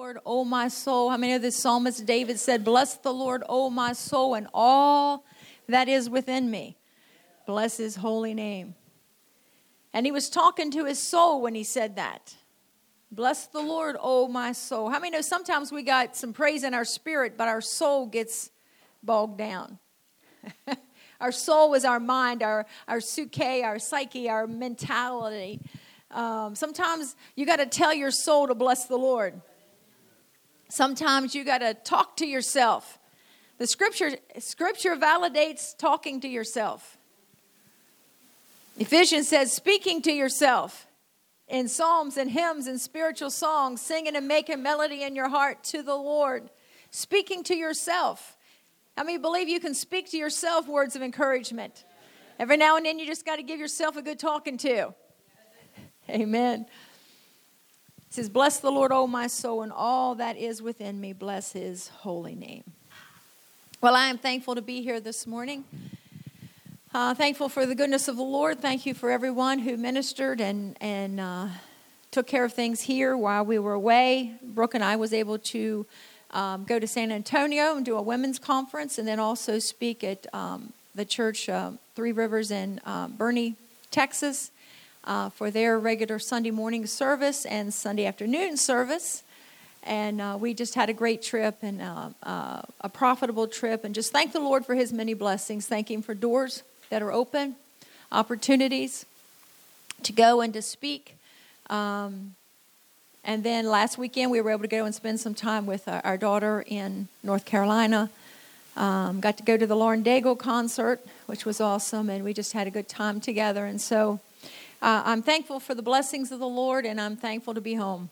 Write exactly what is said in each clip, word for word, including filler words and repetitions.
Lord, O my soul. How many of the psalmist David said, bless the Lord, O my soul, and all that is within me. Bless his holy name. And he was talking to his soul when he said that. Bless the Lord, O my soul. How many know sometimes we got some praise in our spirit, but our soul gets bogged down. Our soul is our mind, our, our psyche, our psyche, our mentality. Um, sometimes you got to tell your soul to bless the Lord. Sometimes you got to talk to yourself. The scripture, scripture validates talking to yourself. Ephesians says, speaking to yourself in psalms and hymns and spiritual songs, singing and making melody in your heart to the Lord. Speaking to yourself. How many believe you can speak to yourself words of encouragement? Every now and then you just got to give yourself a good talking to. Amen. It says, bless the Lord, O my soul, and all that is within me. Bless his holy name. Well, I am thankful to be here this morning. Uh, thankful for the goodness of the Lord. Thank you for everyone who ministered and, and uh, took care of things here while we were away. Brooke and I was able to Um, go to San Antonio and do a women's conference, and then also speak at um, the church, uh, Three Rivers in uh, Boerne, Texas, uh, for their regular Sunday morning service and Sunday afternoon service. And uh, we just had a great trip and uh, uh, a profitable trip, and just thank the Lord for his many blessings. Thank him for doors that are open, opportunities to go and to speak. Um, And then last weekend, we were able to go and spend some time with our, our daughter in North Carolina. Um, got to go to the Lauren Daigle concert, which was awesome, and we just had a good time together. And so uh, I'm thankful for the blessings of the Lord, and I'm thankful to be home.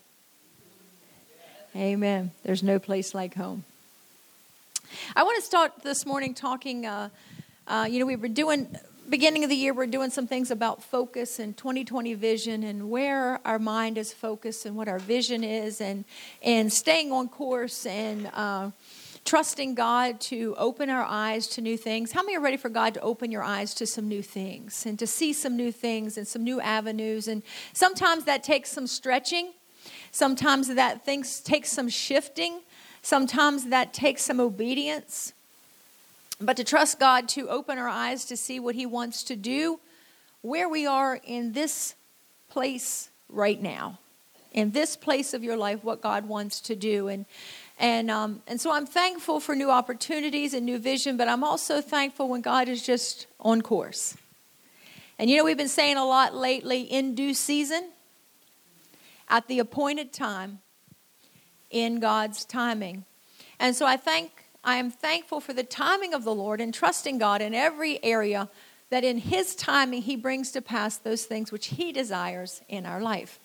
Amen. There's no place like home. I want to start this morning talking, uh, uh, you know, we were doing... Beginning of the year, we're doing some things about focus and twenty twenty vision and where our mind is focused and what our vision is, and and staying on course and uh, trusting God to open our eyes to new things. How many are ready for God to open your eyes to some new things and to see some new things and some new avenues? And sometimes that takes some stretching. Sometimes that things takes some shifting. Sometimes that takes some obedience. But to trust God to open our eyes to see what he wants to do where we are in this place right now, in this place of your life, what God wants to do. And and um, and so I'm thankful for new opportunities and new vision, but I'm also thankful when God is just on course. And you know, we've been saying a lot lately, in due season, at the appointed time, in God's timing. And so I thank I am thankful for the timing of the Lord and trusting God in every area, that in his timing he brings to pass those things which he desires in our life.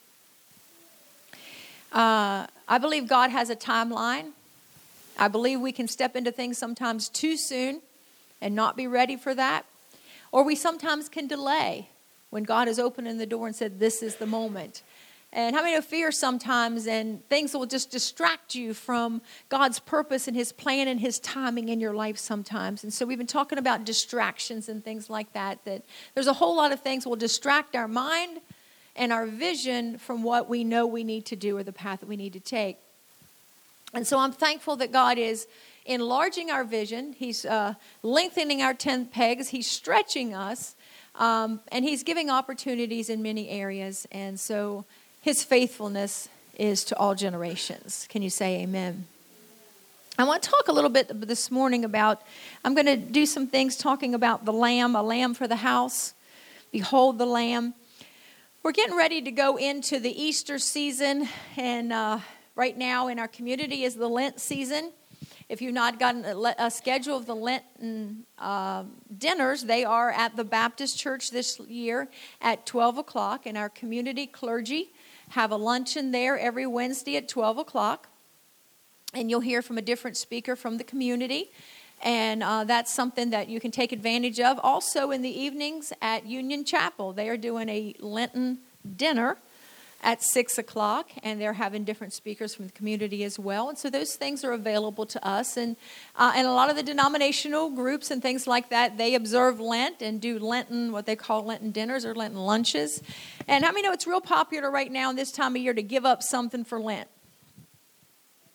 Uh, I believe God has a timeline. I believe we can step into things sometimes too soon and not be ready for that. Or we sometimes can delay when God has opened the door and said, this is the moment. And how many know fear sometimes, and things will just distract you from God's purpose and his plan and his timing in your life sometimes. And so we've been talking about distractions and things like that, that there's a whole lot of things that will distract our mind and our vision from what we know we need to do or the path that we need to take. And so I'm thankful that God is enlarging our vision. He's uh, lengthening our tent pegs. He's stretching us. Um, and he's giving opportunities in many areas. And so his faithfulness is to all generations. Can you say amen? I want to talk a little bit this morning about, I'm going to do some things talking about the lamb, a lamb for the house. Behold the lamb. We're getting ready to go into the Easter season. And uh, right now in our community is the Lent season. If you've not gotten a, a schedule of the Lenten uh, dinners, they are at the Baptist Church this year at twelve o'clock. And our community clergy have a luncheon there every Wednesday at twelve o'clock. And you'll hear from a different speaker from the community. And uh, that's something that you can take advantage of. Also in the evenings at Union Chapel, they are doing a Lenten dinner at six o'clock. And they're having different speakers from the community as well. And so those things are available to us. And, uh, and a lot of the denominational groups and things like that, they observe Lent and do Lenten, what they call Lenten dinners or Lenten lunches. And how many know it's real popular right now in this time of year to give up something for Lent?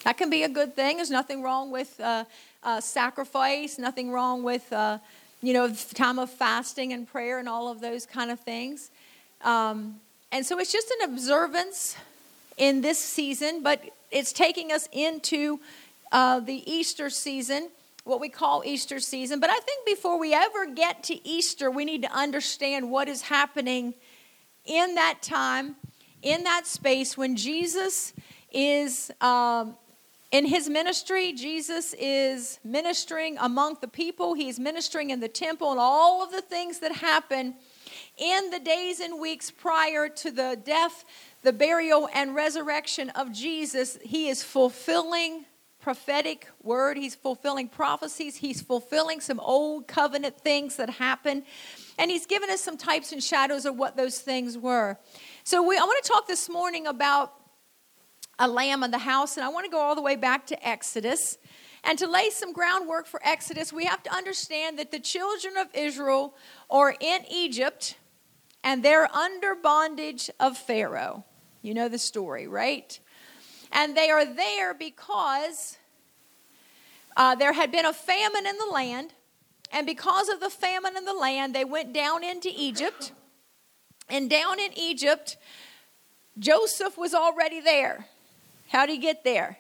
That can be a good thing. There's nothing wrong with uh, uh, sacrifice, nothing wrong with, uh, you know, time of fasting and prayer and all of those kind of things. Um, and so it's just an observance in this season, but it's taking us into uh, the Easter season, what we call Easter season. But I think before we ever get to Easter, we need to understand what is happening in that time, in that space when Jesus is um, in his ministry. Jesus is ministering among the people. He's ministering in the temple, and all of the things that happen in the days and weeks prior to the death, the burial, and resurrection of Jesus. He is fulfilling prophetic word. He's fulfilling prophecies. He's fulfilling some old covenant things that happened. And he's given us some types and shadows of what those things were. So we, I want to talk this morning about a lamb in the house. And I want to go all the way back to Exodus. And to lay some groundwork for Exodus, we have to understand that the children of Israel are in Egypt, and they're under bondage of Pharaoh. You know the story, right? And they are there because uh, there had been a famine in the land. And because of the famine in the land, they went down into Egypt. And down in Egypt, Joseph was already there. How did he get there?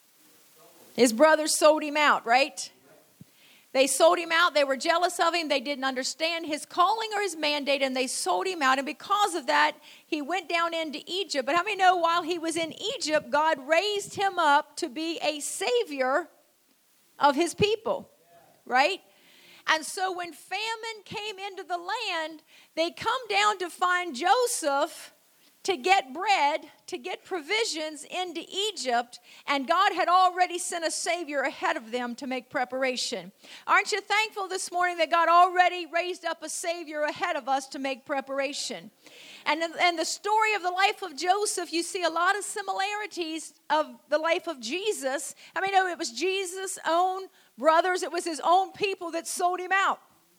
His brothers sold him out, right? They sold him out. They were jealous of him. They didn't understand his calling or his mandate, and they sold him out. And because of that, he went down into Egypt. But how many know while he was in Egypt, God raised him up to be a savior of his people, right? And so when famine came into the land, they come down to find Joseph to get bread, to get provisions into Egypt, and God had already sent a Savior ahead of them to make preparation. Aren't you thankful this morning that God already raised up a Savior ahead of us to make preparation? And in, in the story of the life of Joseph, you see a lot of similarities of the life of Jesus. I mean, no, it was Jesus' own brothers, it was his own people that sold him out.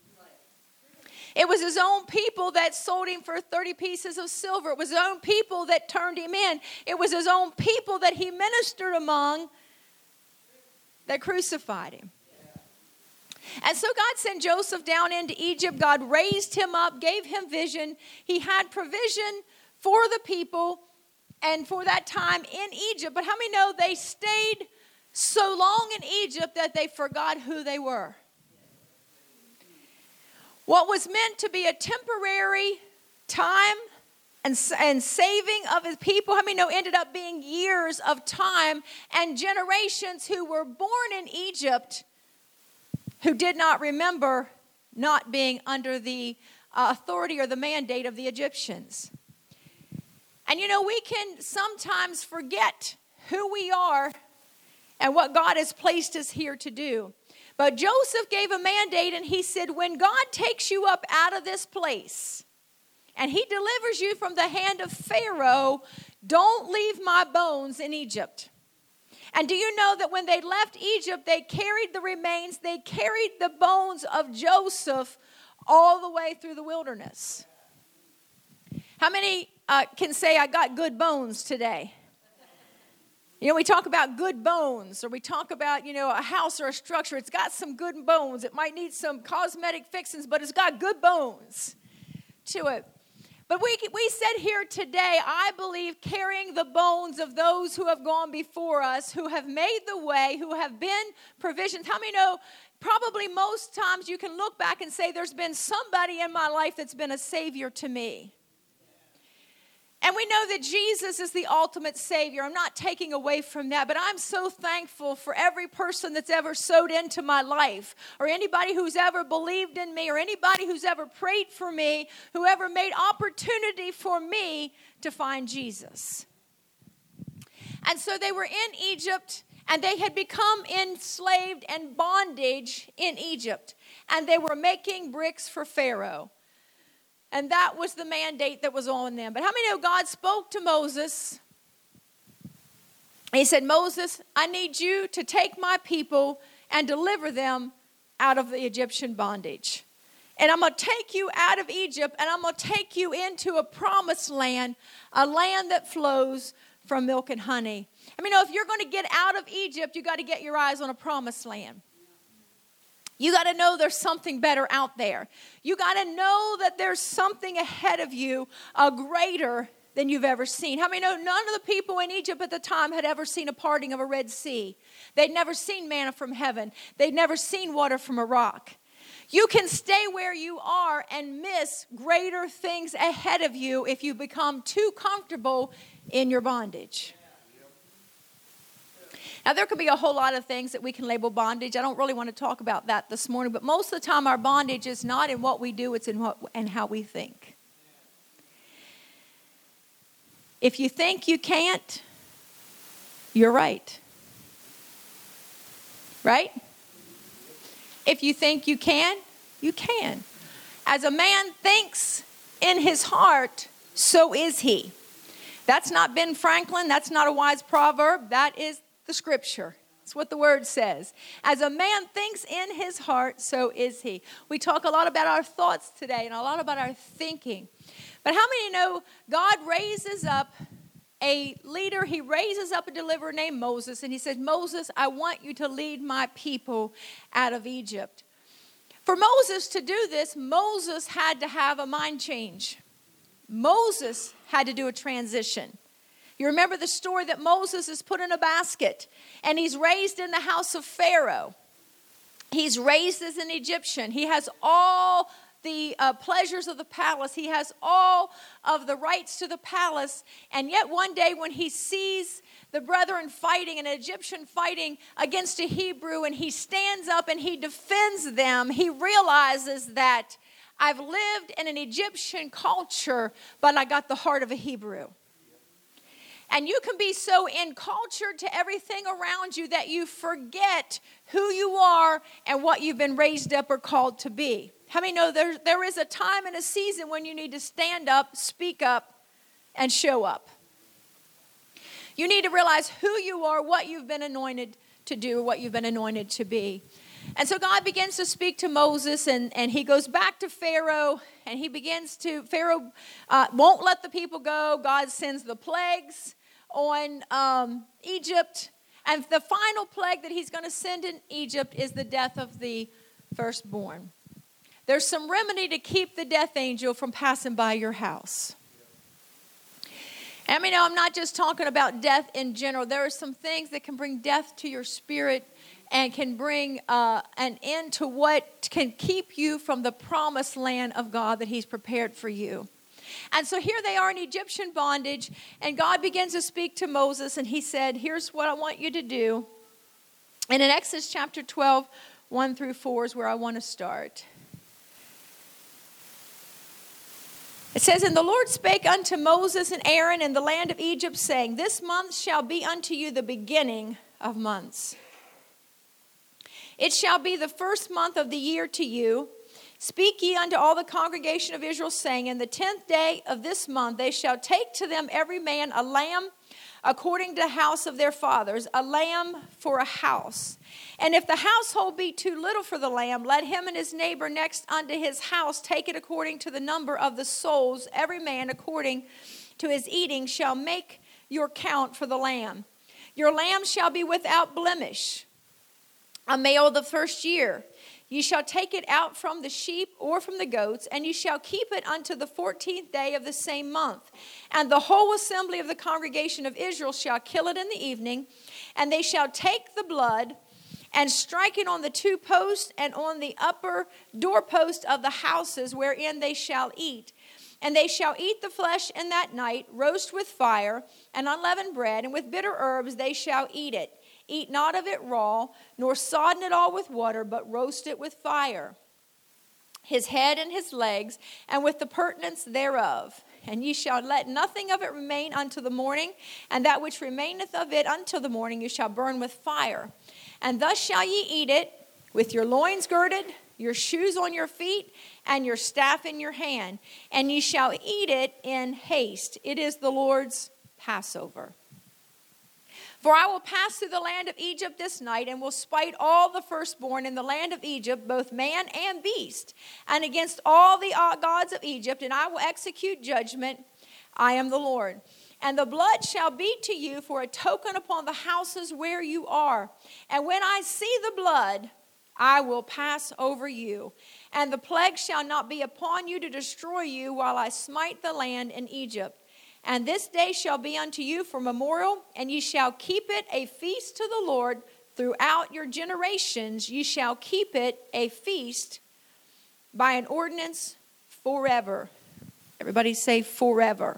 It was his own people that sold him for thirty pieces of silver. It was his own people that turned him in. It was his own people that he ministered among that crucified him. And so God sent Joseph down into Egypt. God raised him up, gave him vision. He had provision for the people and for that time in Egypt. But how many know they stayed so long in Egypt that they forgot who they were? What was meant to be a temporary time and, and saving of his people, how many know ended up being years of time and generations who were born in Egypt who did not remember not being under the uh, authority or the mandate of the Egyptians. And you know, we can sometimes forget who we are and what God has placed us here to do. But Joseph gave a mandate, and he said, when God takes you up out of this place and he delivers you from the hand of Pharaoh, don't leave my bones in Egypt. And do you know that when they left Egypt, they carried the remains, they carried the bones of Joseph all the way through the wilderness? How many uh, can say, I got good bones today? You know, we talk about good bones, or we talk about, you know, a house or a structure. It's got some good bones. It might need some cosmetic fixings, but it's got good bones to it. But we we said here today, I believe, carrying the bones of those who have gone before us, who have made the way, who have been provisions. How many know probably most times you can look back and say there's been somebody in my life that's been a savior to me? And we know that Jesus is the ultimate Savior. I'm not taking away from that, but I'm so thankful for every person that's ever sowed into my life, or anybody who's ever believed in me, or anybody who's ever prayed for me, whoever made opportunity for me to find Jesus. And so they were in Egypt, and they had become enslaved and bondage in Egypt, and they were making bricks for Pharaoh. And that was the mandate that was on them. But how many know God spoke to Moses? He said, Moses, I need you to take my people and deliver them out of the Egyptian bondage. And I'm going to take you out of Egypt, and I'm going to take you into a promised land, a land that flows from milk and honey. I mean, you know, if you're going to get out of Egypt, you got to get your eyes on a promised land. You got to know there's something better out there. You got to know that there's something ahead of you, a greater than you've ever seen. How many know none of the people in Egypt at the time had ever seen a parting of a Red Sea? They'd never seen manna from heaven. They'd never seen water from a rock. You can stay where you are and miss greater things ahead of you if you become too comfortable in your bondage. Now, there could be a whole lot of things that we can label bondage. I don't really want to talk about that this morning, but most of the time our bondage is not in what we do, it's in what and how we think. If you think you can't, you're right. Right? If you think you can, you can. As a man thinks in his heart, so is he. That's not Ben Franklin. That's not a wise proverb. That is the scripture. That's what the word says. As a man thinks in his heart, so is he. We talk a lot about our thoughts today and a lot about our thinking. But how many know God raises up a leader? He raises up a deliverer named Moses, and he says, Moses, I want you to lead my people out of Egypt. For Moses to do this, Moses had to have a mind change. Moses had to do a transition. You remember the story that Moses is put in a basket and he's raised in the house of Pharaoh. He's raised as an Egyptian. He has all the uh, pleasures of the palace. He has all of the rights to the palace. And yet one day when he sees the brethren fighting, an Egyptian fighting against a Hebrew, and he stands up and he defends them, he realizes that I've lived in an Egyptian culture, but I got the heart of a Hebrew. And you can be so encultured to everything around you that you forget who you are and what you've been raised up or called to be. How many know there, there is a time and a season when you need to stand up, speak up, and show up? You need to realize who you are, what you've been anointed to do, what you've been anointed to be. And so God begins to speak to Moses, and, and he goes back to Pharaoh, and he begins to, Pharaoh uh, won't let the people go. God sends the plagues on um, Egypt. And the final plague that he's going to send in Egypt is the death of the firstborn. There's some remedy to keep the death angel from passing by your house. I mean, I'm not just talking about death in general. There are some things that can bring death to your spirit and can bring uh, an end to what can keep you from the promised land of God that he's prepared for you. And so here they are in Egyptian bondage, and God begins to speak to Moses, and he said, here's what I want you to do. And in Exodus chapter twelve, one through four is where I want to start. It says, And the Lord spake unto Moses and Aaron in the land of Egypt, saying, This month shall be unto you the beginning of months. It shall be the first month of the year to you. Speak ye unto all the congregation of Israel, saying, In the tenth day of this month they shall take to them every man a lamb according to the house of their fathers, a lamb for a house. And if the household be too little for the lamb, let him and his neighbor next unto his house take it according to the number of the souls. Every man according to his eating shall make your count for the lamb. Your lamb shall be without blemish, a male of the first year. Ye shall take it out from the sheep or from the goats, and ye shall keep it unto the fourteenth day of the same month. And the whole assembly of the congregation of Israel shall kill it in the evening, and they shall take the blood and strike it on the two posts and on the upper doorpost of the houses wherein they shall eat. And they shall eat the flesh in that night, roast with fire and unleavened bread, and with bitter herbs they shall eat it. Eat not of it raw, nor sodden it all with water, but roast it with fire, his head and his legs, and with the purtenance thereof. And ye shall let nothing of it remain unto the morning, and that which remaineth of it until the morning you shall burn with fire. And thus shall ye eat it, with your loins girded, your shoes on your feet, and your staff in your hand. And ye shall eat it in haste. It is the Lord's Passover. For I will pass through the land of Egypt this night, and will smite all the firstborn in the land of Egypt, both man and beast, and against all the gods of Egypt, and I will execute judgment. I am the Lord. And the blood shall be to you for a token upon the houses where you are. And when I see the blood, I will pass over you. And the plague shall not be upon you to destroy you while I smite the land in Egypt. And this day shall be unto you for memorial, and ye shall keep it a feast to the Lord throughout your generations. Ye shall keep it a feast by an ordinance forever. Everybody say forever.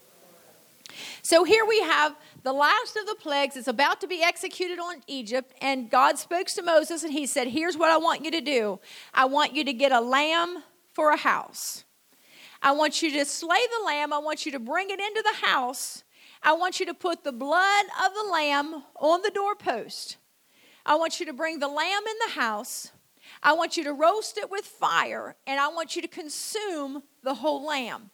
So here we have the last of the plagues. It's about to be executed on Egypt. And God spoke to Moses and he said, here's what I want you to do. I want you to get a lamb for a house. I want you to slay the lamb. I want you to bring it into the house. I want you to put the blood of the lamb on the doorpost. I want you to bring the lamb in the house. I want you to roast it with fire. And I want you to consume the whole lamb.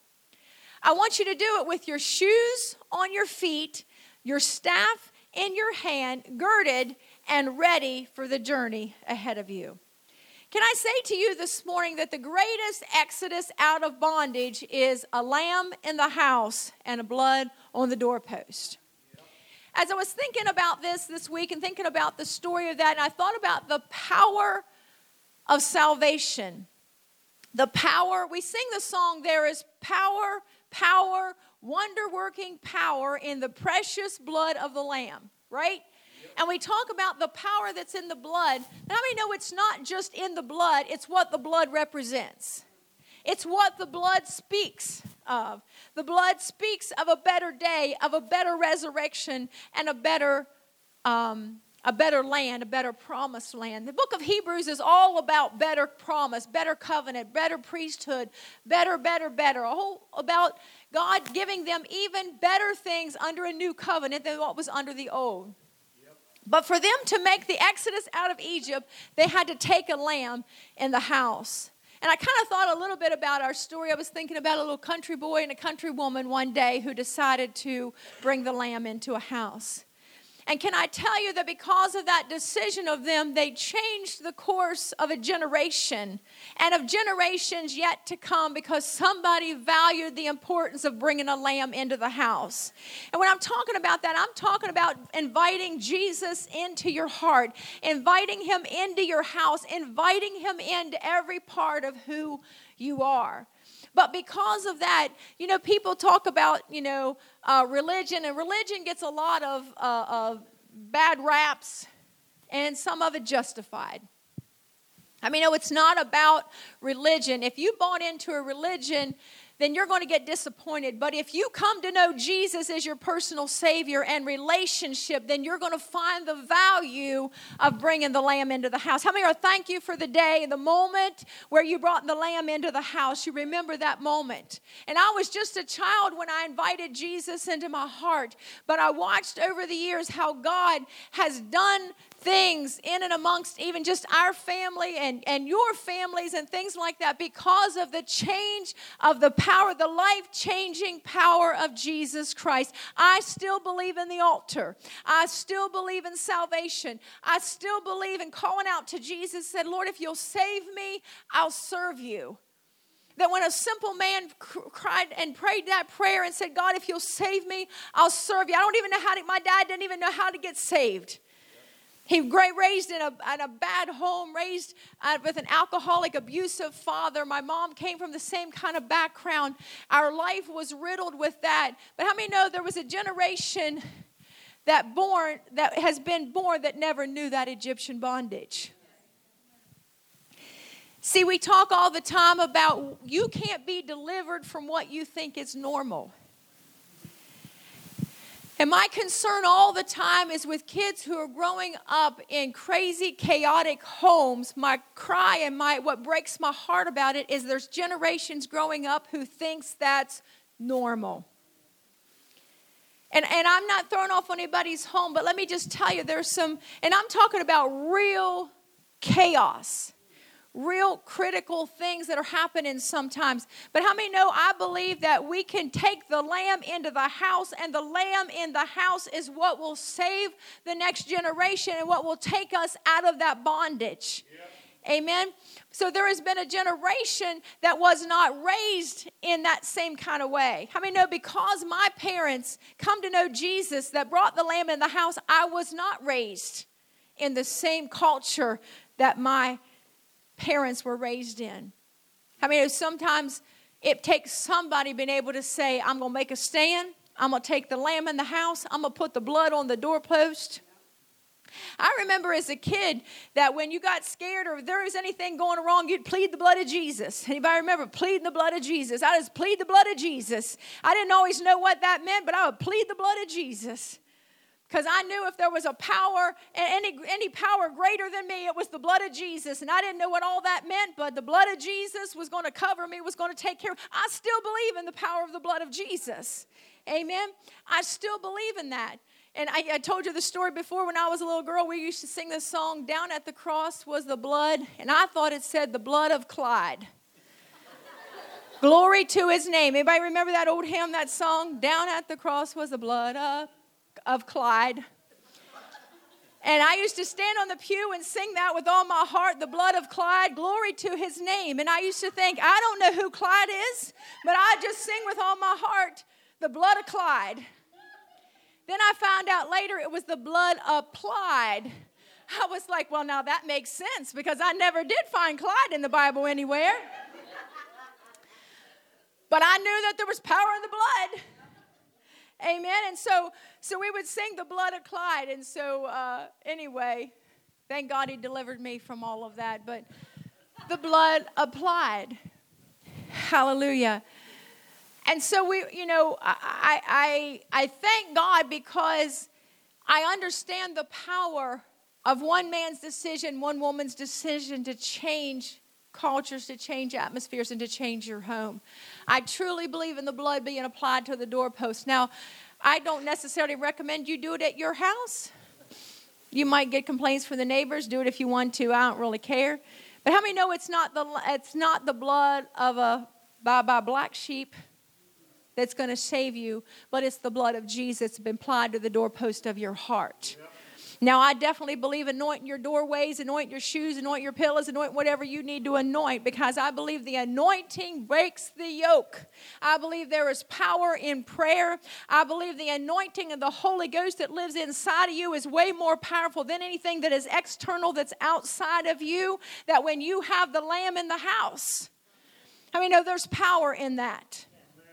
I want you to do it with your shoes on your feet, your staff in your hand, girded and ready for the journey ahead of you. Can I say to you this morning that the greatest exodus out of bondage is a lamb in the house and a blood on the doorpost? As I was thinking about this this week and thinking about the story of that, and I thought about the power of salvation. The power, we sing the song, there is power, power, wonder-working power in the precious blood of the Lamb, right? Yep. And we talk about the power that's in the blood. Now we know it's not just in the blood, it's what the blood represents. It's what the blood speaks of. The blood speaks of a better day, of a better resurrection, and a better um A better land, a better promised land. The book of Hebrews is all about better promise, better covenant, better priesthood, better, better, better. All about God giving them even better things under a new covenant than what was under the old. Yep. But for them to make the exodus out of Egypt, they had to take a lamb in the house. And I kind of thought a little bit about our story. I was thinking about a little country boy and a country woman one day who decided to bring the lamb into a house. And can I tell you that because of that decision of them, they changed the course of a generation and of generations yet to come because somebody valued the importance of bringing a lamb into the house. And when I'm talking about that, I'm talking about inviting Jesus into your heart, inviting him into your house, inviting him into every part of who you are. But because of that, you know, people talk about, you know, uh, religion, and religion gets a lot of, uh, of bad raps, and some of it justified. I mean, no, it's not about religion. If you bought into a religion, then you're going to get disappointed. But if you come to know Jesus as your personal Savior and relationship, then you're going to find the value of bringing the lamb into the house. How many are thank you for the day, the moment where you brought the lamb into the house? You remember that moment. And I was just a child when I invited Jesus into my heart. But I watched over the years how God has done things in and amongst even just our family and, and your families and things like that because of the change of the power, the life-changing power of Jesus Christ. I still believe in the altar. I still believe in salvation. I still believe in calling out to Jesus, said, Lord, if you'll save me, I'll serve you. That when a simple man cried and prayed that prayer and said, God, if you'll save me, I'll serve you. I don't even know how to, my dad didn't even know how to get saved. He raised in a, in a bad home, raised uh, with an alcoholic, abusive father. My mom came from the same kind of background. Our life was riddled with that. But how many know there was a generation that born that has been born that never knew that Egyptian bondage? See, we talk all the time about you can't be delivered from what you think is normal. And my concern all the time is with kids who are growing up in crazy, chaotic homes. My cry and my what breaks my heart about it is there's generations growing up who thinks that's normal. And, and I'm not throwing off anybody's home, but let me just tell you, there's some, and I'm talking about real chaos. Real critical things that are happening sometimes. But how many know I believe that we can take the lamb into the house, and the lamb in the house is what will save the next generation and what will take us out of that bondage. Yep. Amen. So there has been a generation that was not raised in that same kind of way. How many know because my parents come to know Jesus that brought the lamb in the house, I was not raised in the same culture that my parents were raised in. I mean, sometimes it takes somebody being able to say, I'm going to make a stand. I'm going to take the lamb in the house. I'm going to put the blood on the doorpost. I remember as a kid that when you got scared or if there was anything going wrong, you'd plead the blood of Jesus. Anybody remember pleading the blood of Jesus? I just plead the blood of Jesus. I didn't always know what that meant, but I would plead the blood of Jesus. Because I knew if there was a power, any, any power greater than me, it was the blood of Jesus. And I didn't know what all that meant, but the blood of Jesus was going to cover me, was going to take care of me. I still believe in the power of the blood of Jesus. Amen? I still believe in that. And I, I told you the story before when I was a little girl. We used to sing this song, Down at the Cross Was the Blood. And I thought it said the blood of Clyde. Glory to his name. Anybody remember that old hymn, that song? Down at the cross was the blood of, of Clyde. And I used to stand on the pew and sing that with all my heart, the blood of Clyde, glory to his name. And I used to think, I don't know who Clyde is, but I just sing with all my heart, the blood of Clyde. Then I found out later it was the blood applied. I was like, well, now that makes sense because I never did find Clyde in the Bible anywhere. But I knew that there was power in the blood. Amen. And so so we would sing the blood of Clyde. And so uh, anyway, thank God he delivered me from all of that. But the blood applied. Hallelujah. And so we, you know, I, I, I thank God because I understand the power of one man's decision, one woman's decision to change cultures, to change atmospheres, and to change your home. I truly believe in the blood being applied to the doorpost. Now, I don't necessarily recommend you do it at your house. You might get complaints from the neighbors. Do it if you want to. I don't really care. But how many know it's not the it's not the blood of a bye-bye black sheep that's going to save you, but it's the blood of Jesus that's been applied to the doorpost of your heart. Yep. Now, I definitely believe anointing your doorways, anoint your shoes, anoint your pillows, anoint whatever you need to anoint, because I believe the anointing breaks the yoke. I believe there is power in prayer. I believe the anointing of the Holy Ghost that lives inside of you is way more powerful than anything that is external, that's outside of you, that when you have the Lamb in the house, I mean, no, there's power in that.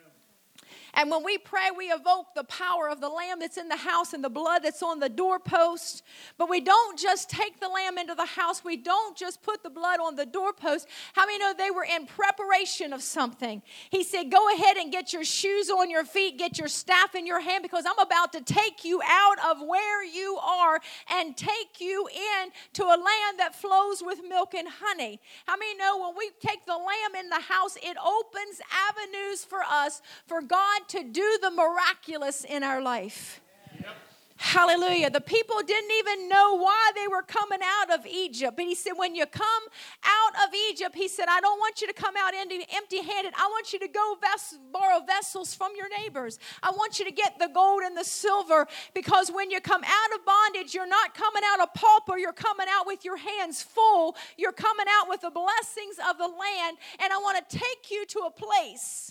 And when we pray, we evoke the power of the lamb that's in the house and the blood that's on the doorpost. But we don't just take the lamb into the house. We don't just put the blood on the doorpost. How many know they were in preparation of something? He said, go ahead and get your shoes on your feet, get your staff in your hand, because I'm about to take you out of where you are and take you in to a land that flows with milk and honey. How many know when we take the lamb in the house, it opens avenues for us, for God to do the miraculous in our life. Yep. Hallelujah. The people didn't even know why they were coming out of Egypt. But he said, when you come out of Egypt, he said, I don't want you to come out empty-handed. I want you to go ves- borrow vessels from your neighbors. I want you to get the gold and the silver, because when you come out of bondage, you're not coming out a pauper. You're coming out with your hands full. You're coming out with the blessings of the land. And I want to take you to a place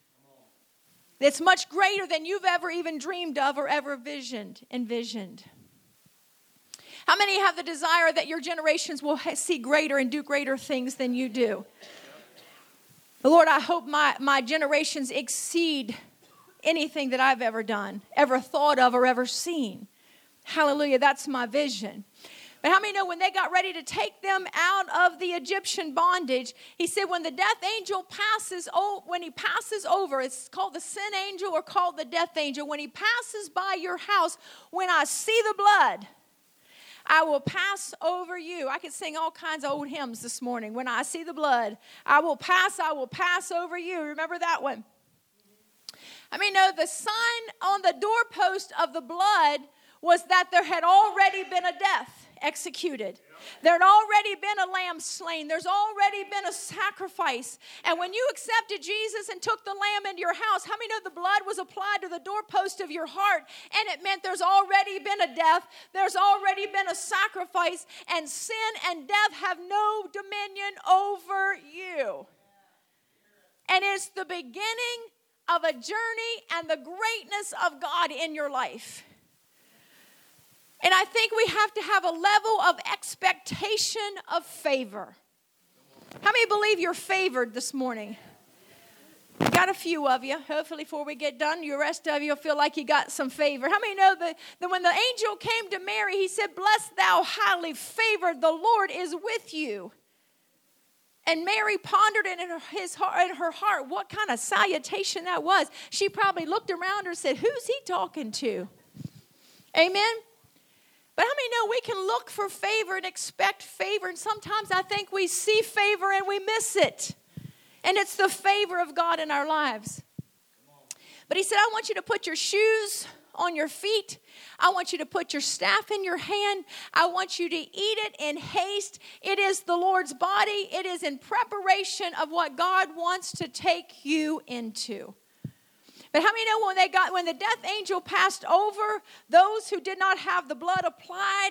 that's much greater than you've ever even dreamed of or ever visioned, envisioned. How many have the desire that your generations will see greater and do greater things than you do? Lord, I hope my, my generations exceed anything that I've ever done, ever thought of, or ever seen. Hallelujah, that's my vision. But how many know when they got ready to take them out of the Egyptian bondage, he said when the death angel passes, oh, when he passes over, it's called the sin angel or called the death angel. When he passes by your house, when I see the blood, I will pass over you. I could sing all kinds of old hymns this morning. When I see the blood, I will pass, I will pass over you. Remember that one? I mean, no, the sign on the doorpost of the blood was that there had already been a death. executed. There had already been a lamb slain. There's already been a sacrifice. And when you accepted Jesus and took the lamb into your house, how many know the blood was applied to the doorpost of your heart? And it meant there's already been a death. There's already been a sacrifice. And sin and death have no dominion over you. And it's the beginning of a journey and the greatness of God in your life. And I think we have to have a level of expectation of favor. How many believe you're favored this morning? Got a few of you. Hopefully before we get done, the rest of you will feel like you got some favor. How many know that, that when the angel came to Mary, he said, "Blessed thou, highly favored, the Lord is with you." And Mary pondered it in her, his heart, in her heart what kind of salutation that was. She probably looked around her and said, "Who's he talking to?" Amen? But how many know we can look for favor and expect favor? And sometimes I think we see favor and we miss it. And it's the favor of God in our lives. But he said, "I want you to put your shoes on your feet. I want you to put your staff in your hand. I want you to eat it in haste. It is the Lord's body. It is in preparation of what God wants to take you into." But how many know when they got when the death angel passed over, those who did not have the blood applied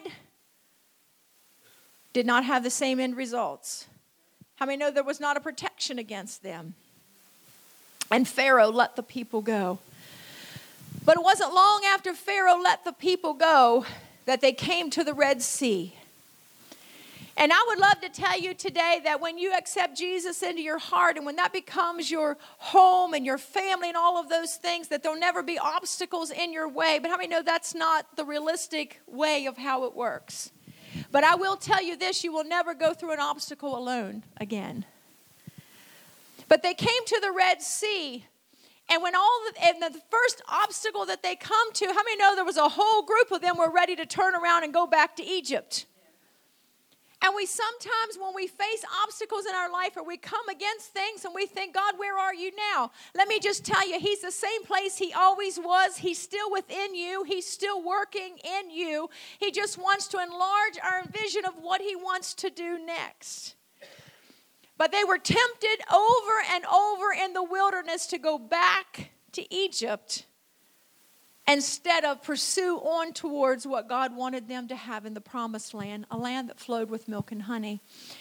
did not have the same end results? How many know there was not a protection against them? And Pharaoh let the people go. But it wasn't long after Pharaoh let the people go that they came to the Red Sea. And I would love to tell you today that when you accept Jesus into your heart and when that becomes your home and your family and all of those things, that there'll never be obstacles in your way. But how many know that's not the realistic way of how it works? But I will tell you this, you will never go through an obstacle alone again. But they came to the Red Sea. And when all the, and the first obstacle that they come to, how many know there was a whole group of them were ready to turn around and go back to Egypt? And we sometimes, when we face obstacles in our life or we come against things and we think, "God, where are you now?" Let me just tell you, he's the same place he always was. He's still within you. He's still working in you. He just wants to enlarge our vision of what he wants to do next. But they were tempted over and over in the wilderness to go back to Egypt instead of pursue on towards what God wanted them to have in the promised land, a land that flowed with milk and honey.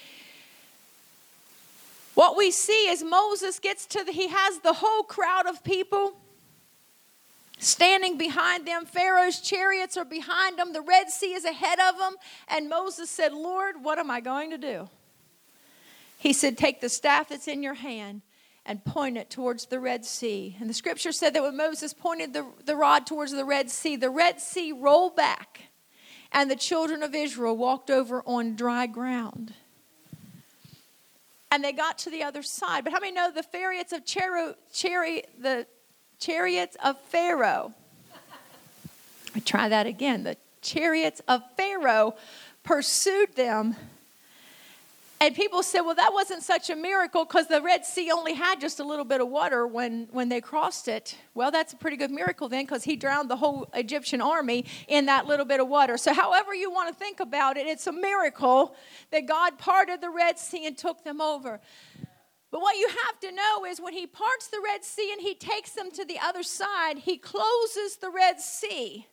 What we see is Moses gets to the, he has the whole crowd of people standing behind them. Pharaoh's chariots are behind them. The Red Sea is ahead of them. And Moses said, "Lord, what am I going to do?" He said, "Take the staff that's in your hand and point it towards the Red Sea." And the scripture said that when Moses pointed the, the rod towards the Red Sea, the Red Sea rolled back and the children of Israel walked over on dry ground. And they got to the other side. But how many know the chariots of Charo, chari, the chariots of Pharaoh? I try that again. The chariots of Pharaoh pursued them. And people said, "Well, that wasn't such a miracle because the Red Sea only had just a little bit of water when, when they crossed it." Well, that's a pretty good miracle then, because he drowned the whole Egyptian army in that little bit of water. So however you want to think about it, it's a miracle that God parted the Red Sea and took them over. But what you have to know is when he parts the Red Sea and he takes them to the other side, he closes the Red Sea.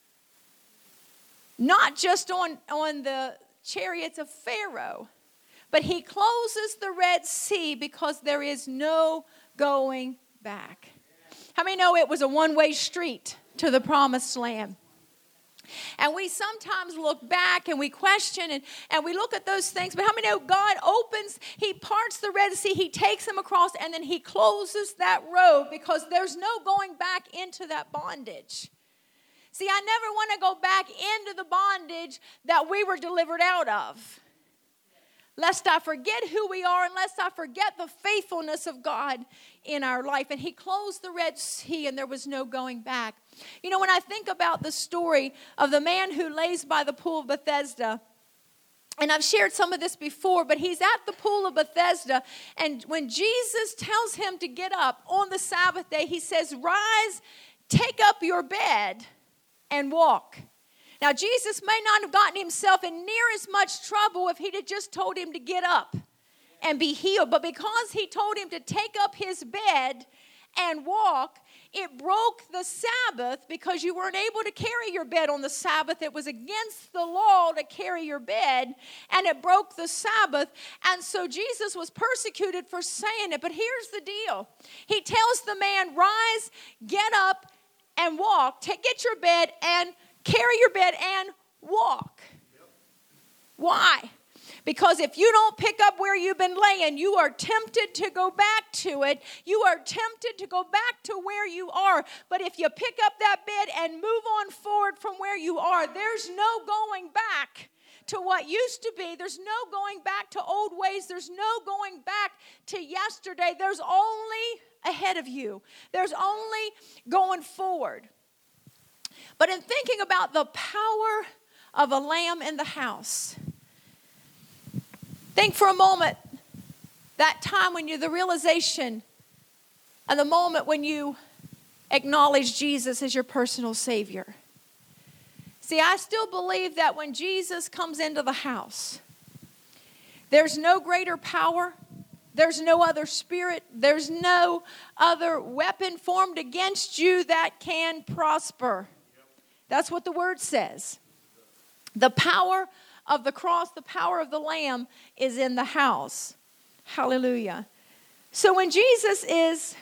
Not just on, on the chariots of Pharaoh, but he closes the Red Sea because there is no going back. How many know it was a one-way street to the promised land? And we sometimes look back and we question and, and we look at those things. But how many know God opens, he parts the Red Sea, he takes them across, and then he closes that road because there's no going back into that bondage. See, I never want to go back into the bondage that we were delivered out of. Lest I forget who we are and lest I forget the faithfulness of God in our life. And he closed the Red Sea and there was no going back. You know, when I think about the story of the man who lays by the pool of Bethesda, and I've shared some of this before, but he's at the pool of Bethesda, and when Jesus tells him to get up on the Sabbath day, he says, "Rise, take up your bed and walk." Now, Jesus may not have gotten himself in near as much trouble if he'd have just told him to get up and be healed. But because he told him to take up his bed and walk, it broke the Sabbath, because you weren't able to carry your bed on the Sabbath. It was against the law to carry your bed, and it broke the Sabbath. And so Jesus was persecuted for saying it. But here's the deal. He tells the man, rise, get up, and walk. Take, get your bed and carry your bed and walk. Yep. Why? Because if you don't pick up where you've been laying, you are tempted to go back to it. You are tempted to go back to where you are. But if you pick up that bed and move on forward from where you are, there's no going back to what used to be. There's no going back to old ways. There's no going back to yesterday. There's only ahead of you. There's only going forward. But in thinking about the power of a lamb in the house, think for a moment that time when you, the realization and the moment when you acknowledge Jesus as your personal Savior. See, I still believe that when Jesus comes into the house, there's no greater power. There's no other spirit. There's no other weapon formed against you that can prosper. That's what the word says. The power of the cross, the power of the Lamb is in the house. Hallelujah. So when Jesus is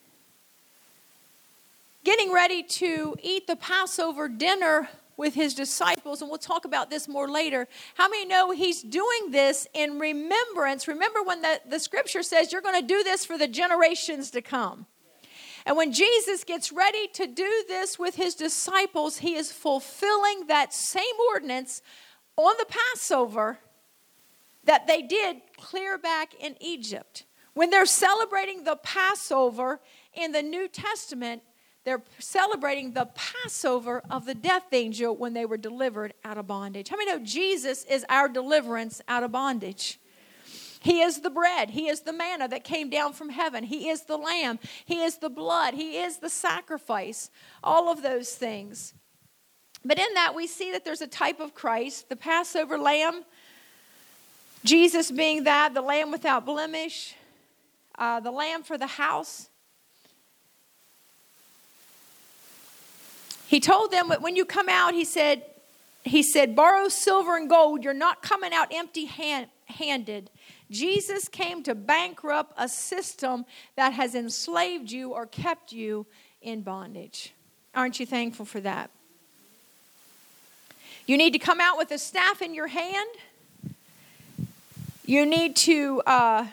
getting ready to eat the Passover dinner with his disciples, and we'll talk about this more later, how many know he's doing this in remembrance? Remember when the, the scripture says you're going to do this for the generations to come. And when Jesus gets ready to do this with his disciples, he is fulfilling that same ordinance on the Passover that they did clear back in Egypt. When they're celebrating the Passover in the New Testament, they're celebrating the Passover of the death angel when they were delivered out of bondage. How many know Jesus is our deliverance out of bondage? He is the bread. He is the manna that came down from heaven. He is the lamb. He is the blood. He is the sacrifice. All of those things. But in that, we see that there's a type of Christ, the Passover lamb, Jesus being that, the lamb without blemish, uh, the lamb for the house. He told them that when you come out, he said, he said, borrow silver and gold. You're not coming out empty-handed. Jesus came to bankrupt a system that has enslaved you or kept you in bondage. Aren't you thankful for that? You need to come out with a staff in your hand. You need to uh,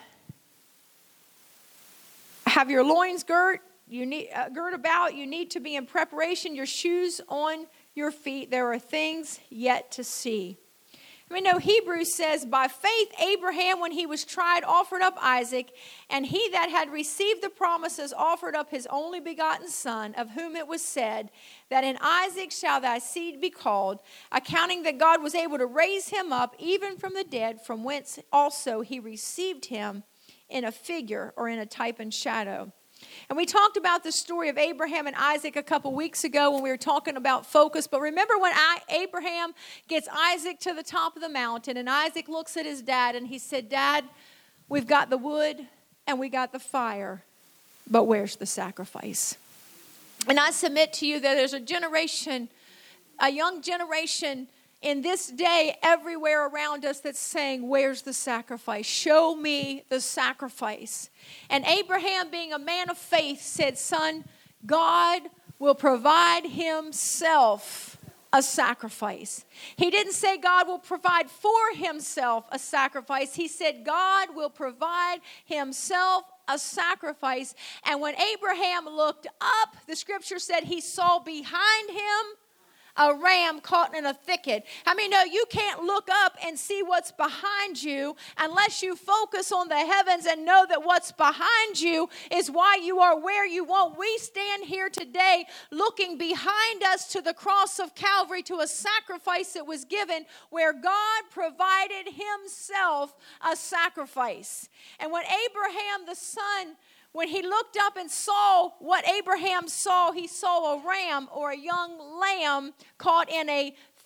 have your loins girt. You need uh, gird about. You need to be in preparation. Your shoes on your feet. There are things yet to see. We know Hebrews says, by faith Abraham, when he was tried, offered up Isaac, and he that had received the promises offered up his only begotten son, of whom it was said, that in Isaac shall thy seed be called, accounting that God was able to raise him up even from the dead, from whence also he received him in a figure or in a type and shadow. And we talked about the story of Abraham and Isaac a couple weeks ago when we were talking about focus. But remember when I, Abraham gets Isaac to the top of the mountain, and Isaac looks at his dad and he said, Dad, we've got the wood and we got the fire, but where's the sacrifice? And I submit to you that there's a generation, a young generation in this day everywhere around us that's saying, where's the sacrifice? Show me the sacrifice. And Abraham, being a man of faith, said, son, God will provide himself a sacrifice. He didn't say God will provide for himself a sacrifice. He said God will provide himself a sacrifice. And when Abraham looked up, the scripture said he saw behind him a ram caught in a thicket. How many know you can't look up and see what's behind you unless you focus on the heavens and know that what's behind you is why you are where you want. We stand here today looking behind us to the cross of Calvary, to a sacrifice that was given where God provided himself a sacrifice. And when Abraham the son, when he looked up and saw what Abraham saw, he saw a ram or a young lamb caught in a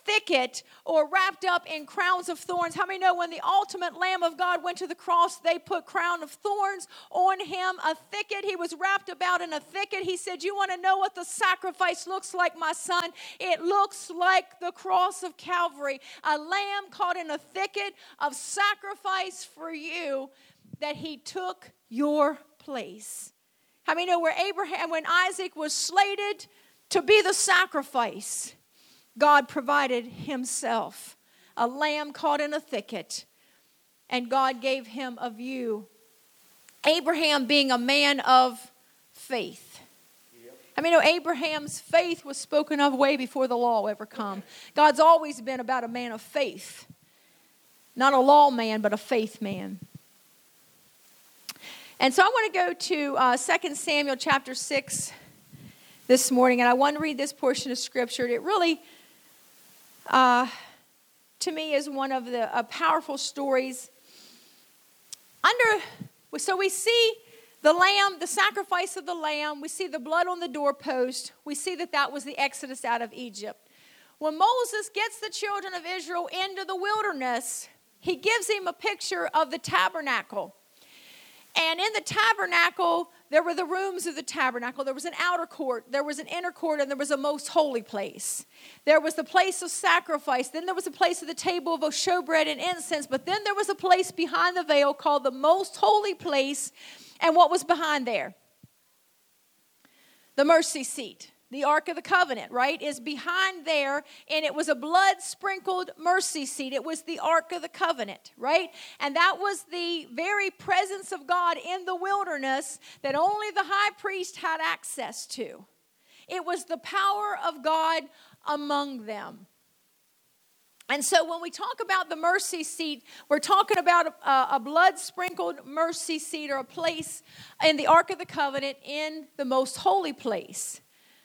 thicket or wrapped up in crowns of thorns. How many know when the ultimate Lamb of God went to the cross, they put crown of thorns on him, a thicket. He was wrapped about in a thicket. He said, you want to know what the sacrifice looks like, my son? It looks like the cross of Calvary, a lamb caught in a thicket of sacrifice for you, that he took your place. How many know where Abraham, when Isaac was slated to be the sacrifice, God provided himself a lamb caught in a thicket, and God gave him a view. Abraham being a man of faith. Yep. I mean, you know, Abraham's faith was spoken of way before the law ever come. God's always been about a man of faith. Not a law man, but a faith man. And so I want to go to uh, Second Samuel chapter six this morning, and I want to read this portion of Scripture. It really, uh, to me, is one of the uh, powerful stories. Under, so we see the lamb, the sacrifice of the lamb. We see the blood on the doorpost. We see that that was the exodus out of Egypt. When Moses gets the children of Israel into the wilderness, he gives him a picture of the tabernacle. And in the tabernacle, there were the rooms of the tabernacle. There was an outer court, there was an inner court, and there was a most holy place. There was the place of sacrifice. Then there was a place of the table of showbread and incense. But then there was a place behind the veil called the most holy place. And what was behind there? The mercy seat. The Ark of the Covenant, right, is behind there, and it was a blood-sprinkled mercy seat. It was the Ark of the Covenant, right? And that was the very presence of God in the wilderness that only the high priest had access to. It was the power of God among them. And so when we talk about the mercy seat, we're talking about a, a blood-sprinkled mercy seat, or a place in the Ark of the Covenant in the most holy place.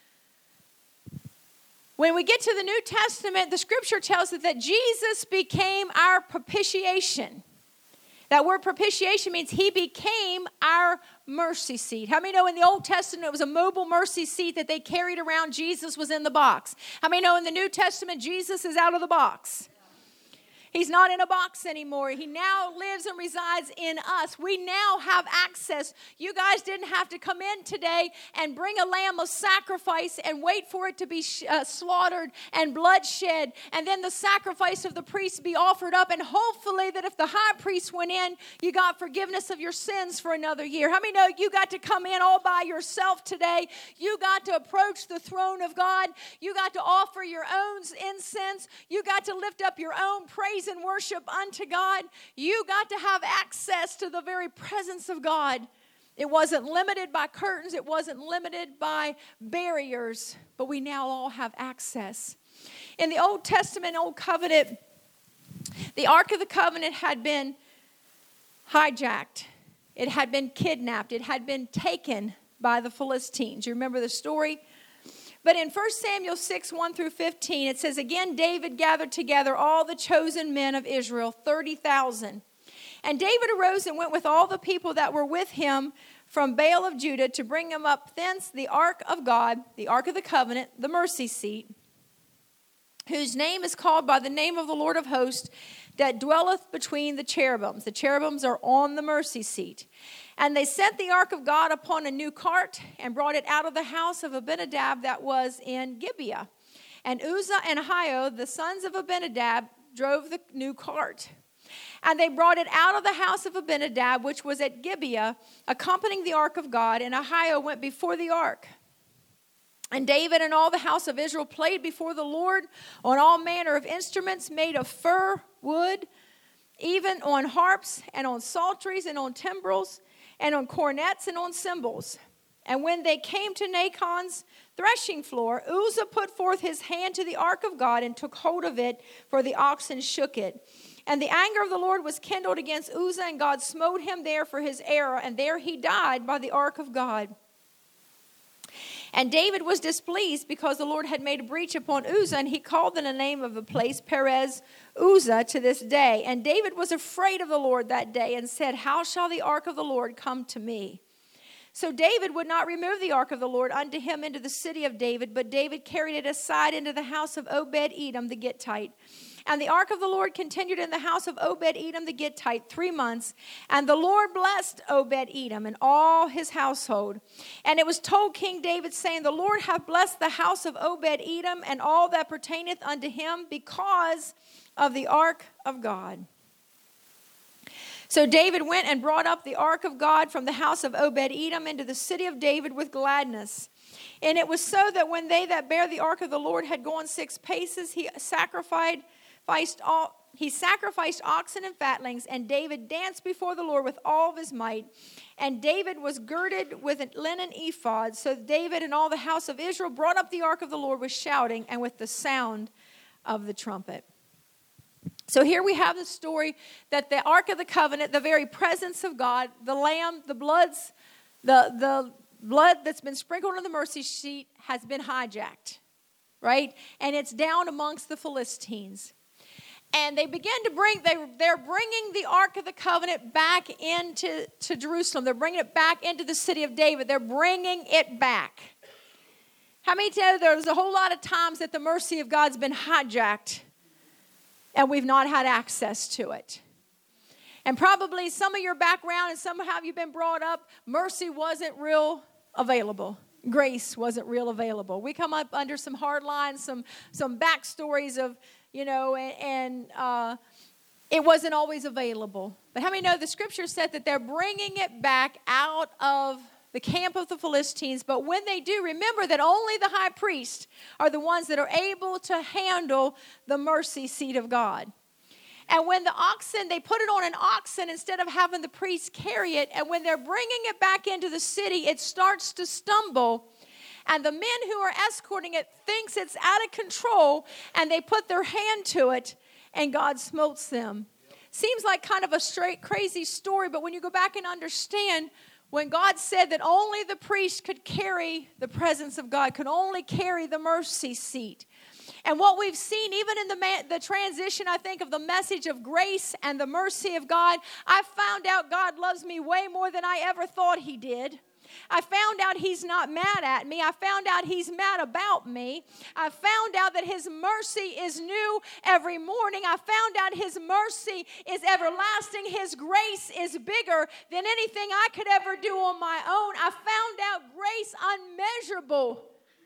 When we get to the New Testament, the Scripture tells us that Jesus became our propitiation. That word propitiation means he became our mercy seat. How many know in the Old Testament it was a mobile mercy seat that they carried around? Jesus was in the box. How many know in the New Testament Jesus is out of the box? He's not in a box anymore. He now lives and resides in us. We now have access. You guys didn't have to come in today and bring a lamb of sacrifice and wait for it to be uh, slaughtered and bloodshed, and then the sacrifice of the priest be offered up, and hopefully that if the high priest went in, you got forgiveness of your sins for another year. How many know you got to come in all by yourself today? You got to approach the throne of God. You got to offer your own incense. You got to lift up your own praise and worship unto God. You got to have access to the very presence of God. It wasn't limited by curtains. It wasn't limited by barriers. But we now all have access. In the Old Testament, Old Covenant, the Ark of the Covenant had been hijacked. It had been kidnapped. It had been taken by the Philistines. You remember the story? But in First Samuel six, one through fifteen, it says, again, David gathered together all the chosen men of Israel, thirty thousand. And David arose and went with all the people that were with him from Baal of Judah to bring him up thence the ark of God, the ark of the covenant, the mercy seat, whose name is called by the name of the Lord of hosts, that dwelleth between the cherubims. The cherubims are on the mercy seat. And they set the ark of God upon a new cart and brought it out of the house of Abinadab that was in Gibeah. And Uzzah and Ahio, the sons of Abinadab, drove the new cart. And they brought it out of the house of Abinadab, which was at Gibeah, accompanying the ark of God. And Ahio went before the ark. And David and all the house of Israel played before the Lord on all manner of instruments made of fir wood, even on harps and on psalteries and on timbrels and on cornets and on cymbals. And when they came to Nachon's threshing floor, Uzzah put forth his hand to the ark of God and took hold of it, for the oxen shook it. And the anger of the Lord was kindled against Uzzah, and God smote him there for his error, and there he died by the ark of God. And David was displeased because the Lord had made a breach upon Uzzah, and he called in the name of the place Perez Uzzah to this day. And David was afraid of the Lord that day and said, how shall the ark of the Lord come to me? So David would not remove the ark of the Lord unto him into the city of David, but David carried it aside into the house of Obed-Edom the Gittite. And the ark of the Lord continued in the house of Obed-Edom the Gittite three months. And the Lord blessed Obed-Edom and all his household. And it was told King David, saying, the Lord hath blessed the house of Obed-Edom and all that pertaineth unto him because of the ark of God. So David went and brought up the ark of God from the house of Obed-Edom into the city of David with gladness. And it was so that when they that bare the ark of the Lord had gone six paces, he sacrificed all, he sacrificed oxen and fatlings, and David danced before the Lord with all of his might. And David was girded with a linen ephod. So David and all the house of Israel brought up the ark of the Lord with shouting and with the sound of the trumpet. So here we have the story that the Ark of the Covenant, the very presence of God, the lamb, the bloods, the, the blood that's been sprinkled on the mercy seat has been hijacked, right? And it's down amongst the Philistines. And they begin to bring, they, they're bringing the Ark of the Covenant back into to Jerusalem. They're bringing it back into the city of David. They're bringing it back. How many tell you there's a whole lot of times that the mercy of God's been hijacked and we've not had access to it? And probably some of your background and somehow you've been brought up, mercy wasn't real available. Grace wasn't real available. We come up under some hard lines, some, some backstories of, you know, and, and uh, it wasn't always available. But how many know the scripture said that they're bringing it back out of the camp of the Philistines? But when they do, remember that only the high priest are the ones that are able to handle the mercy seat of God. And when the oxen, they put it on an oxen instead of having the priest carry it. And when they're bringing it back into the city, it starts to stumble. And the men who are escorting it thinks it's out of control, and they put their hand to it, and God smotes them. Yep. Seems like kind of a straight crazy story, but when you go back and understand, when God said that only the priest could carry the presence of God, could only carry the mercy seat. And what we've seen, even in the, man, the transition, I think, of the message of grace and the mercy of God, I found out God loves me way more than I ever thought he did. I found out he's not mad at me. I found out he's mad about me. I found out that his mercy is new every morning. I found out his mercy is everlasting. His grace is bigger than anything I could ever do on my own. I found out grace unmeasurable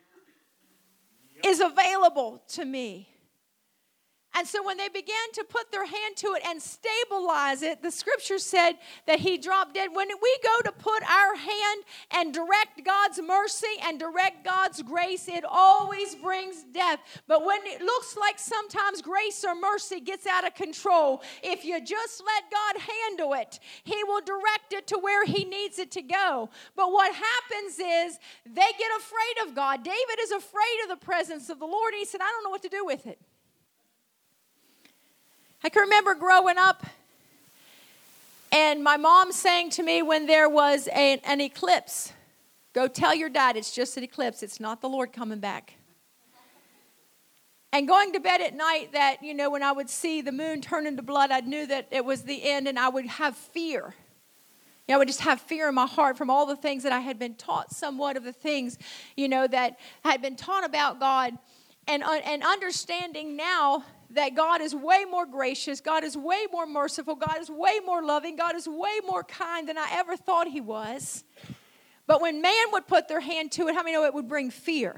is available to me. And so when they began to put their hand to it and stabilize it, the scripture said that he dropped dead. When we go to put our hand and direct God's mercy and direct God's grace, it always brings death. But when it looks like sometimes grace or mercy gets out of control, if you just let God handle it, he will direct it to where he needs it to go. But what happens is they get afraid of God. David is afraid of the presence of the Lord. And he said, I don't know what to do with it. I can remember growing up and my mom saying to me when there was a, an eclipse, go tell your dad it's just an eclipse. It's not the Lord coming back. And going to bed at night that, you know, when I would see the moon turn into blood, I knew that it was the end and I would have fear. You know, I would just have fear in my heart from all the things that I had been taught, somewhat of the things, you know, that had been taught about God. And, and understanding now that God is way more gracious, God is way more merciful, God is way more loving, God is way more kind than I ever thought he was. But when man would put their hand to it, how many know it would bring fear?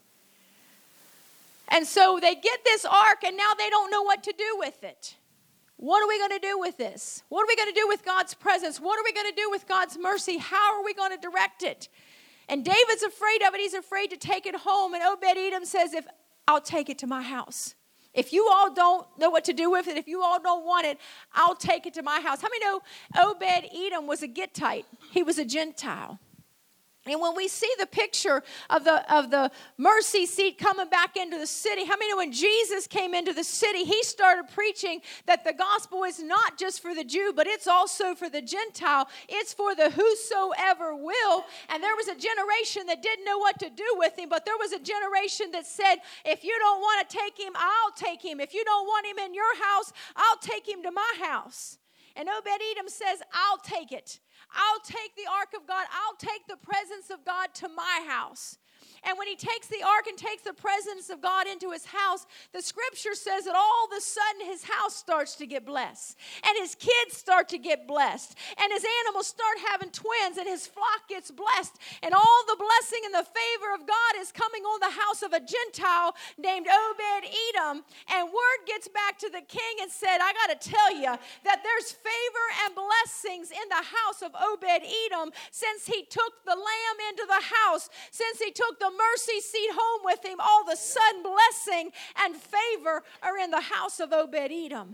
And so they get this ark and now they don't know what to do with it. What are we going to do with this? What are we going to do with God's presence? What are we going to do with God's mercy? How are we going to direct it? And David's afraid of it. He's afraid to take it home. And Obed-Edom says, if I'll take it to my house. If you all don't know what to do with it, if you all don't want it, I'll take it to my house. How many know Obed-Edom was a Gittite? He was a Gentile. And when we see the picture of the of the mercy seat coming back into the city, how many know when Jesus came into the city, he started preaching that the gospel is not just for the Jew, but it's also for the Gentile. It's for the whosoever will. And there was a generation that didn't know what to do with him, but there was a generation that said, if you don't want to take him, I'll take him. If you don't want him in your house, I'll take him to my house. And Obed-Edom says, I'll take it. I'll take the ark of God. I'll take the presence of God to my house. And when he takes the ark and takes the presence of God into his house, the scripture says that all of a sudden his house starts to get blessed. And his kids start to get blessed. And his animals start having twins. And his flock gets blessed. And all the blessing and the favor of God is coming on the house of a Gentile named Obed-Edom. And word gets back to the king and said, I got to tell you that there's favor and blessings in the house of Obed-Edom since he took the lamb into the house, since he took the mercy seat home with him. All the sudden blessing and favor are in the house of Obed-Edom.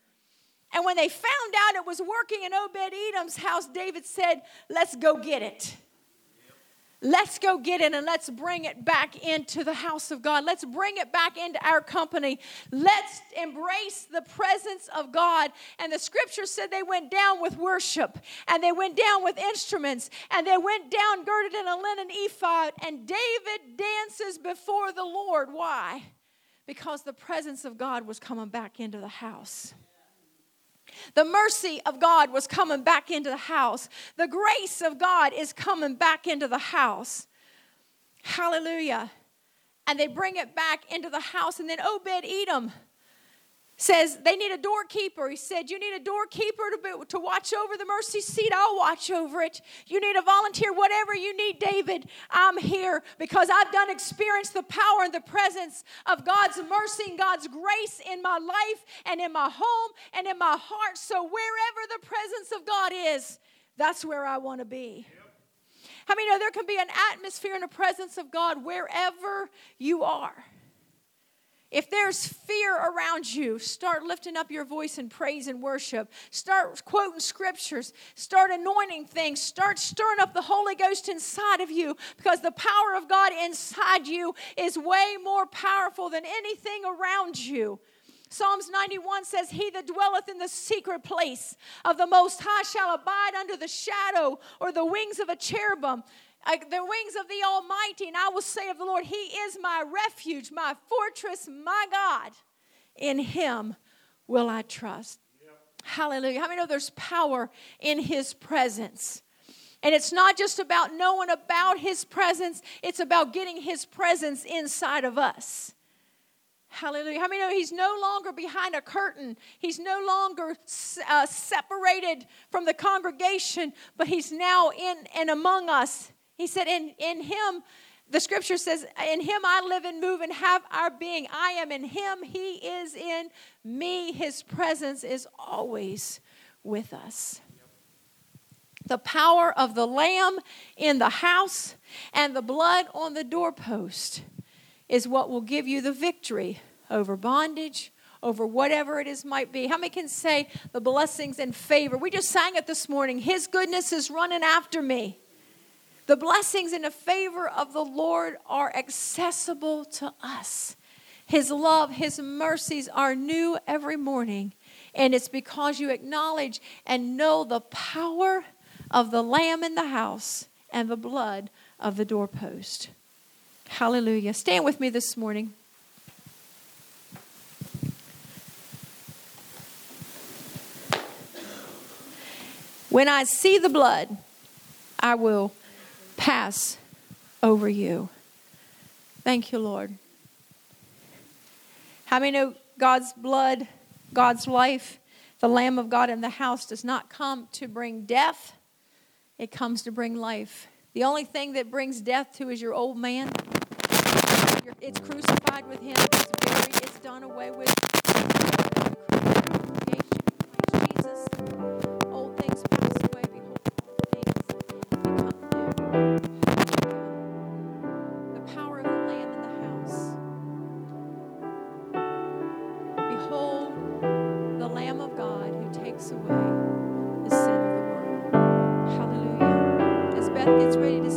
And when they found out it was working in Obed-Edom's house, David said, let's go get it. Let's go get it and let's bring it back into the house of God. Let's bring it back into our company. Let's embrace the presence of God. And the scripture said they went down with worship, and they went down with instruments, and they went down girded in a linen ephod. And David dances before the Lord. Why? Because the presence of God was coming back into the house. The mercy of God was coming back into the house. The grace of God is coming back into the house. Hallelujah. And they bring it back into the house. And then Obed-Edom says they need a doorkeeper. He said, you need a doorkeeper to, be, to watch over the mercy seat. I'll watch over it. You need a volunteer. Whatever you need, David, I'm here because I've done experience the power and the presence of God's mercy and God's grace in my life and in my home and in my heart. So wherever the presence of God is, that's where I want to be. Yep. How many know there can be an atmosphere and a presence of God wherever you are? If there's fear around you, start lifting up your voice in praise and worship. Start quoting scriptures. Start anointing things. Start stirring up the Holy Ghost inside of you, because the power of God inside you is way more powerful than anything around you. Psalms ninety-one says, he that dwelleth in the secret place of the Most High shall abide under the shadow or the wings of a cherubim. Uh, the wings of the Almighty, and I will say of the Lord, he is my refuge, my fortress, my God. In him will I trust. Yep. Hallelujah. How many know there's power in his presence? And it's not just about knowing about his presence, it's about getting his presence inside of us. Hallelujah. How many know he's no longer behind a curtain? He's no longer uh, separated from the congregation, but he's now in and among us. He said, in, in him, the scripture says, in him I live and move and have our being. I am in him. He is in me. His presence is always with us. The power of the Lamb in the house and the blood on the doorpost is what will give you the victory over bondage, over whatever it is might be. How many can say the blessings and favor? We just sang it this morning. His goodness is running after me. The blessings and the favor of the Lord are accessible to us. His love, his mercies are new every morning. And it's because you acknowledge and know the power of the Lamb in the house and the blood of the doorpost. Hallelujah. Stand with me this morning. When I see the blood, I will pass over you. Thank you, Lord. How many know God's blood, God's life, the Lamb of God in the house does not come to bring death. It comes to bring life. The only thing that brings death to is your old man. It's crucified with him. It's buried. It's done away with. Jesus, old things pass away. Behold, all things become new. The power of the Lamb in the house. Behold, the Lamb of God who takes away the sin of the world. Hallelujah. As Beth gets ready to